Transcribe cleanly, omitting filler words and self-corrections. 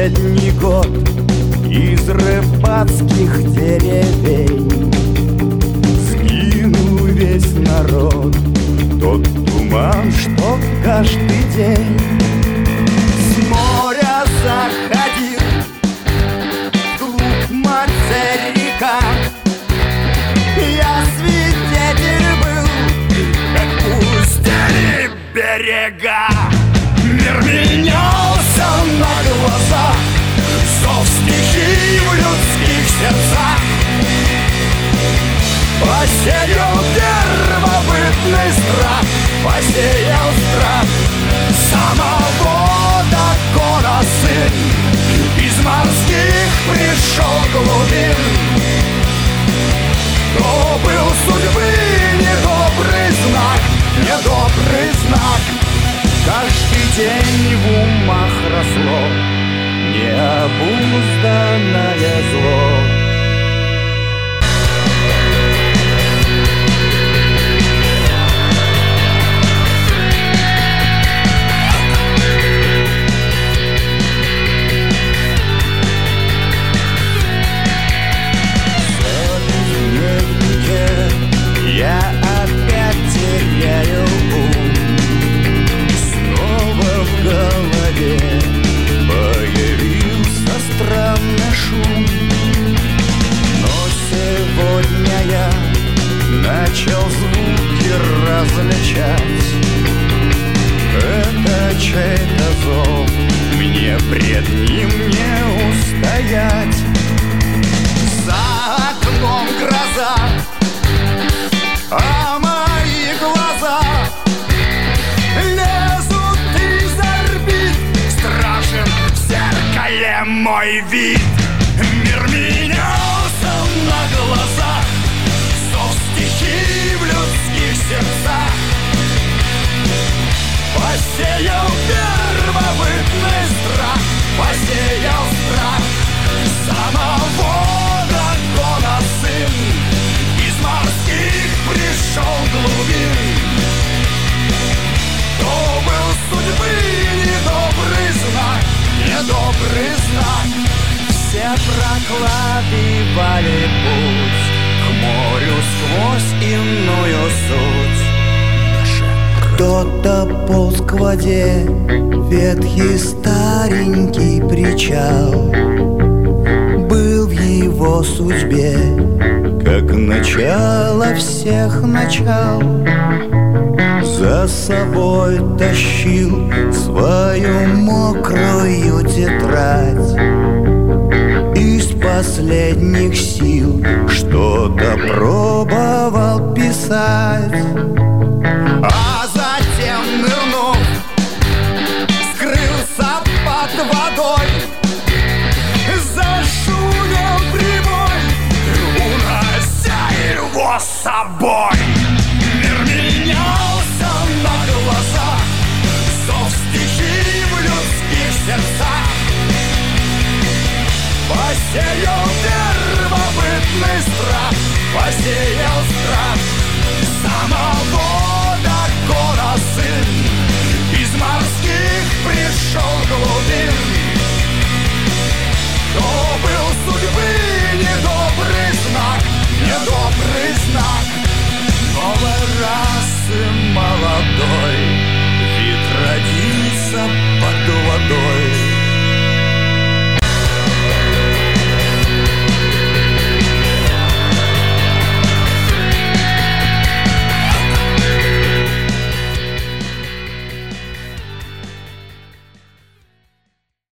последний год из рыбацких деревень сгинул весь народ. Тот туман, что каждый день с моря заходил вглубь материка. Я свидетель был, как пустели берега. Мир менялся на глазах, зов стихий в людских сердцах. Посеял первобытный страх, посеял страх самого Дакона сын. Из морских пришел глубин. То был судьбы недобрый знак, недобрый знак. Каждый день в умах росло необузданное зло. Я опять теряю ум. Снова в голове появился странный шум. Но сегодня я начал звуки различать. Это чей-то зов, мне пред ним не устоять. За окном гроза, а мои глаза лезут из орбит. Страшен в зеркале мой вид. Мир менялся на глазах, зов стихий в людских сердцах. Посеял первобытный страх, посеял страх самого Дакона сын. Из морских пришел глубин. То был судьбы недобрый знак, недобрый знак. Все прокладывали путь к морю сквозь иную суть. Кто-то полз к воде, ветхий старенький причал был в его судьбе, как начало всех начал. За собой тащил свою мокрую тетрадь, из последних сил что-то пробовал писать. А затем, нырнув, скрылся под водой. Зашумел прибой, унося его с собой. Мир менялся на глазах, зов стихий в людских сердцах. Посеял первобытный страх, посеял страх самого Дакона сын. Из морских пришел глубин. То был судьбы недобрый знак, недобрый знак. Новой расы молодой вид родился под водой.